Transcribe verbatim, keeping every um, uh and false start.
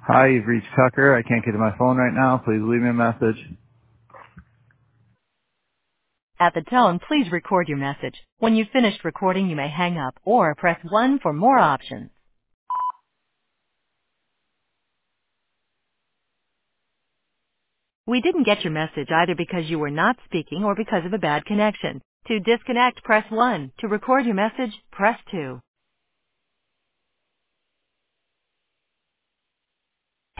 Hi, you've reached Tucker. I can't get to my phone right now. Please leave me a message. At the tone, please record your message. When you've finished recording, you may hang up or press one for more options. We didn't get your message either because you were not speaking or because of a bad connection. To disconnect, press one. To record your message, press two.